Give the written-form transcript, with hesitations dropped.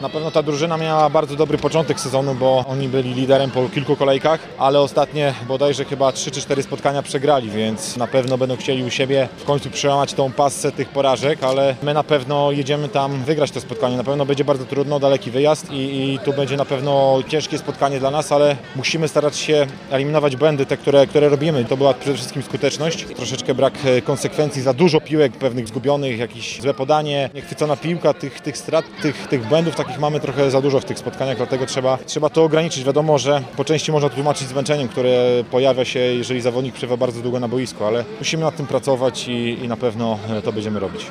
Na pewno ta drużyna miała bardzo dobry początek sezonu, bo oni byli liderem po kilku kolejkach, ale ostatnie bodajże chyba 3 czy 4 spotkania przegrali, więc na pewno będą chcieli u siebie w końcu przełamać tą passę tych porażek, ale my na pewno jedziemy tam wygrać to spotkanie. Na pewno będzie bardzo trudno, daleki wyjazd i tu będzie na pewno ciężkie spotkanie dla nas, ale musimy starać się eliminować błędy, te, które robimy. To była przede wszystkim skuteczność, troszeczkę brak konsekwencji, za dużo piłek pewnych zgubionych, jakieś złe podanie, niechwycona piłka, tych strat, tych błędów takich mamy trochę za dużo w tych spotkaniach, dlatego trzeba to ograniczyć. Wiadomo, że po części można to tłumaczyć zmęczeniem, które pojawia się, jeżeli zawodnik przebywa bardzo długo na boisku, ale musimy nad tym pracować i na pewno to będziemy robić.